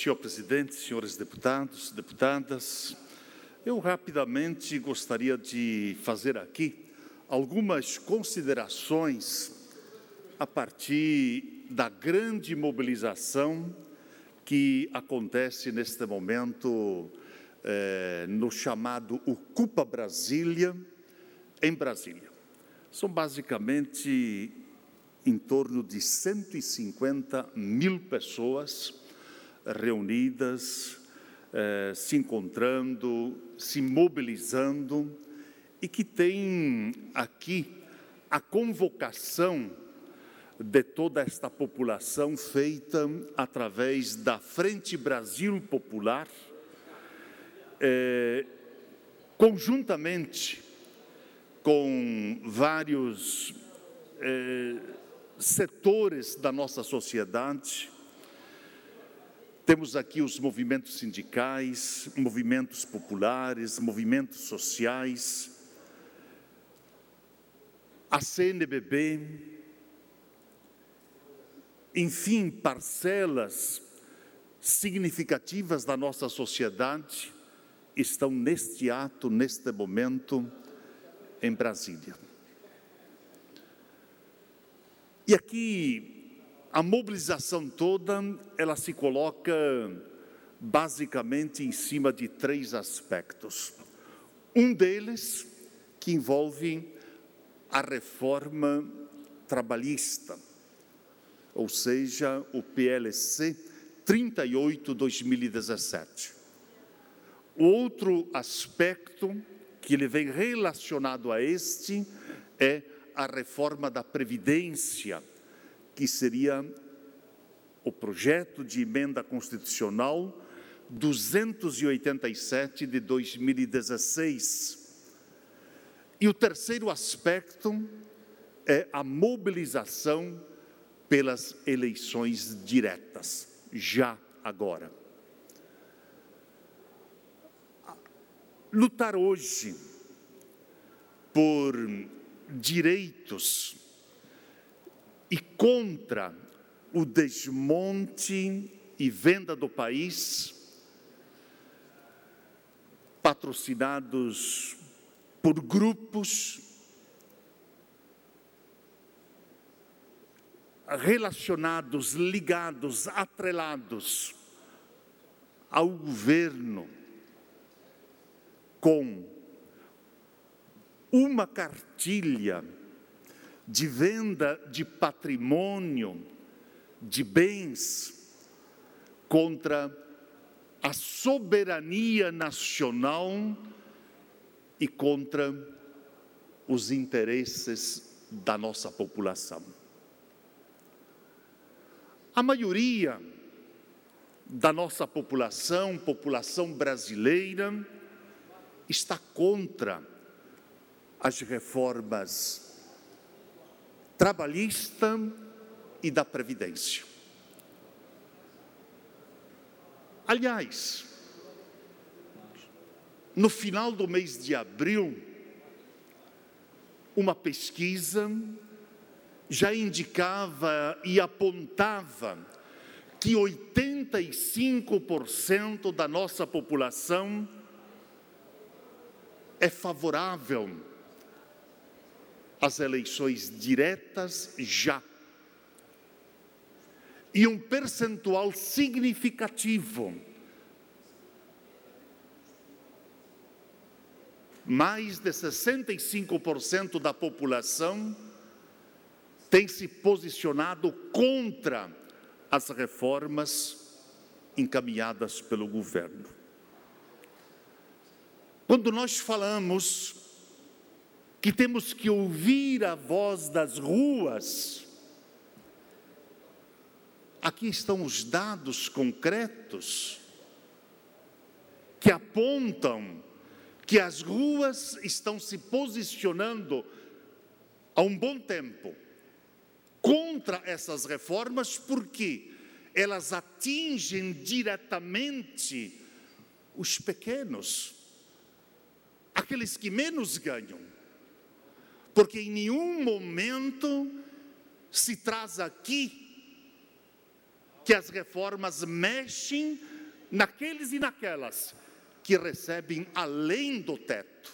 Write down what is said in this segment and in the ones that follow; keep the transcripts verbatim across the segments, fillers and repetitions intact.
senhor presidente, senhores deputados, deputadas. Eu rapidamente gostaria de fazer aqui algumas considerações a partir da grande mobilização que acontece neste momento eh, no chamado Ocupa Brasília, em Brasília. São basicamente em torno de cento e cinquenta mil pessoas reunidas, eh, se encontrando, se mobilizando, e que tem aqui a convocação de toda esta população feita através da Frente Brasil Popular, eh, conjuntamente com vários eh, setores da nossa sociedade. Temos aqui os movimentos sindicais, movimentos populares, movimentos sociais, a C N B B, enfim, parcelas significativas da nossa sociedade estão neste ato, neste momento, em Brasília. E aqui, a mobilização toda, ela se coloca basicamente em cima de três aspectos. Um deles, que envolve a reforma trabalhista, ou seja, o P L C trinta e oito barra dois mil e dezessete. O outro aspecto que ele vem relacionado a este é a reforma da Previdência, que seria o projeto de emenda constitucional duzentos e oitenta e sete de dois mil e dezesseis. E o terceiro aspecto é a mobilização pelas eleições diretas, já agora. Lutar hoje por direitos e contra o desmonte e venda do país, patrocinados por grupos relacionados, ligados, atrelados ao governo, com uma cartilha de venda de patrimônio, de bens, contra a soberania nacional e contra os interesses da nossa população. A maioria da nossa população, população brasileira, está contra as reformas trabalhista e da Previdência. Aliás, no final do mês de abril, uma pesquisa já indicava e apontava que oitenta e cinco por cento da nossa população é favorável às eleições diretas já. E um percentual significativo, mais de sessenta e cinco por cento da população, tem se posicionado contra as reformas encaminhadas pelo governo. Quando nós falamos que temos que ouvir a voz das ruas, aqui estão os dados concretos que apontam que as ruas estão se posicionando há um bom tempo contra essas reformas, porque elas atingem diretamente os pequenos, aqueles que menos ganham, porque em nenhum momento se traz aqui que as reformas mexem naqueles e naquelas que recebem além do teto,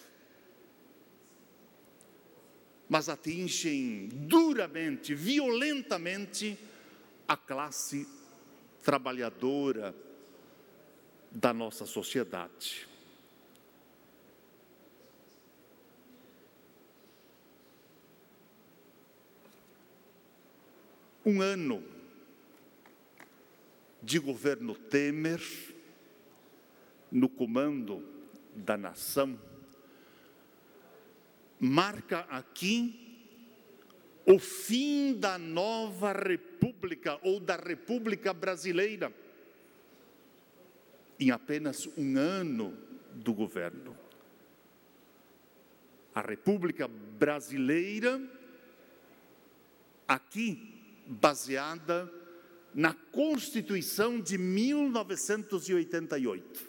mas atingem duramente, violentamente a classe trabalhadora da nossa sociedade. Um ano de governo Temer no comando da nação marca aqui o fim da nova república ou da República Brasileira em apenas um ano do governo. A República Brasileira aqui baseada na Constituição de mil novecentos e oitenta e oito.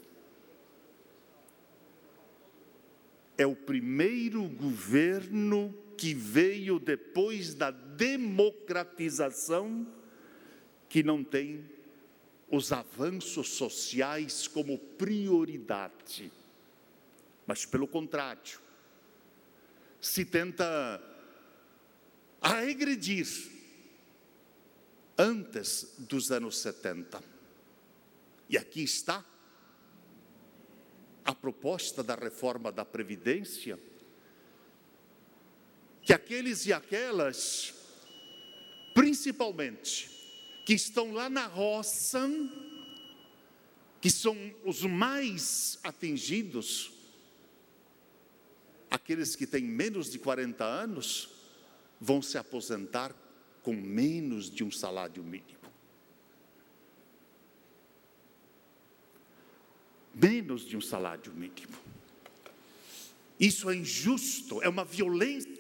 É o primeiro governo que veio depois da democratização que não tem os avanços sociais como prioridade, mas pelo contrário, se tenta regredir antes dos anos setenta. E aqui está a proposta da reforma da Previdência, que aqueles e aquelas, principalmente, que estão lá na roça, que são os mais atingidos, aqueles que têm menos de quarenta anos, vão se aposentar com menos de um salário mínimo. Menos de um salário mínimo. Isso é injusto, é uma violência.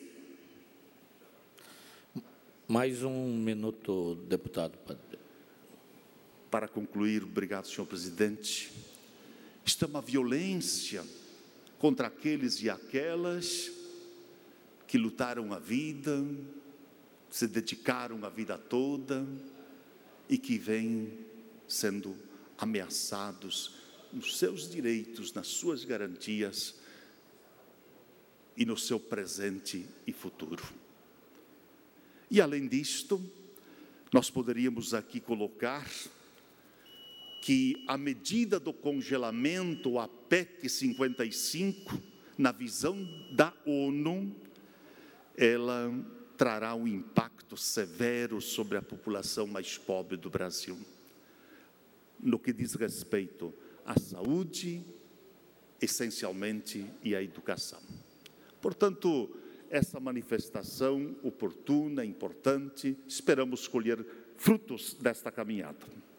Mais um minuto, deputado. Para concluir, obrigado, senhor presidente. Isto é uma violência contra aqueles e aquelas que lutaram a vida, se dedicaram a vida toda e que vêm sendo ameaçados nos seus direitos, nas suas garantias e no seu presente e futuro. E além disto, nós poderíamos aqui colocar que a medida do congelamento, a P E C cinquenta e cinco, na visão da ONU, ela trará um impacto severo sobre a população mais pobre do Brasil, no que diz respeito à saúde, essencialmente, e à educação. Portanto, essa manifestação oportuna, importante, esperamos colher frutos desta caminhada.